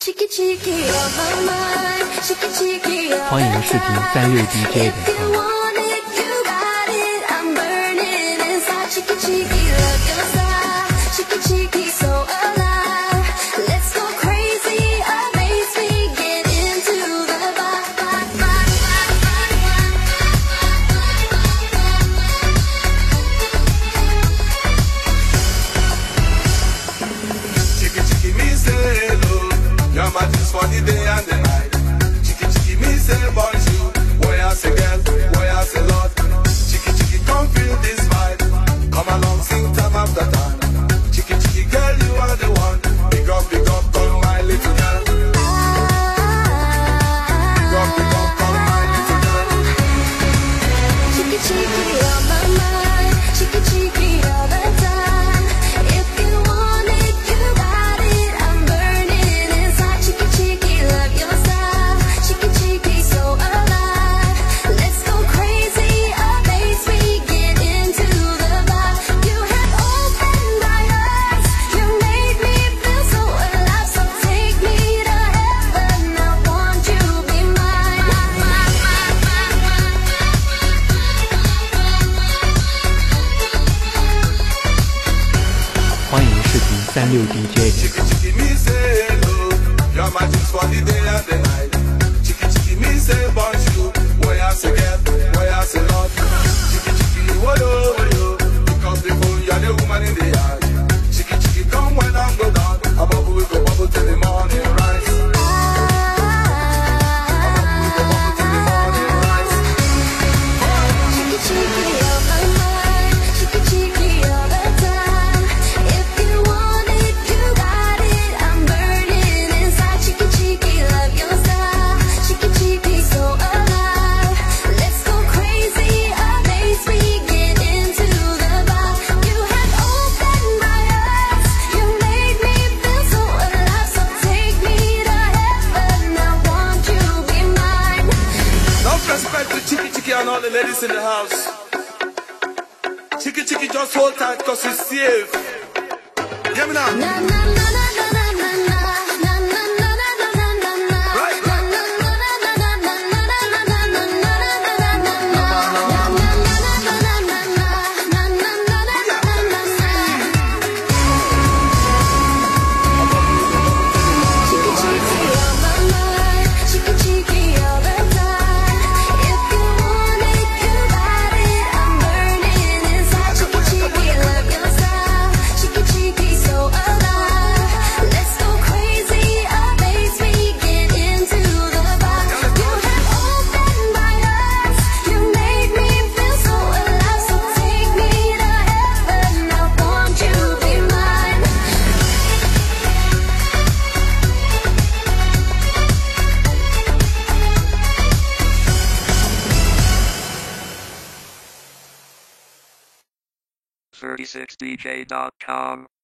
欢迎试听36DJ 点 com。 For the day and the night, chicky chicky me say bonjour, boy I say girl, boy I say lord, chicky chicky come feel this vibe, come along sing time after time, chicky chicky girl you are the one, big up come my little girl, big up come my little girl, chicky chicky on my mind, chicky chicky all the time, if you want it you got it, I'm burning inside, chicky chicky love your style, chicky chicky so alive, let's go crazy, amaze me, get into the vibe, you have opened my eyes, you made me feel so alive, so take me to heaven, I want you to be mine. 欢迎试听36DJ 点 chicky com。 chicky me say hello, you're my juice for the day and the night, chicky chicky me say bonjour, boy I say girl, boy I say lord, chicky chicky woyo, pick up the phone, you're the woman in the yard, chicky chicky come when I'm go down, a bubble we go bubble till the morning rise, a bubble we go bubble till the morning rise. Chicky chicky on my mind, chicky chicky all the time. If you want it, you got it. I'm burning inside. Chicky chicky, love your style. Chicky chicky, so alive. Let's go crazy, amaze me, get into the vibe. You have opened my eyes, you made me feel so alive. So take me to heaven. I want you to be mine. Enough respect to chicky chicky and all the ladies in the house. Chicky chicky just hold tight cause it's safe. Hear me now. Na na na na na na na na na na na na na na na. Right. Na na na na na na na na na na na na na na na na. Chicky chicky on my mind, chicky chicky all the time. If you want it, you got it. I'm burning inside. Chicky chicky, love your style. Chicky chicky, so alive. Let's go crazy, amaze me, get into the vibe. You have opened my eyes, you made me feel so alive. So take me to heaven, I want you to be mine. .36dj.com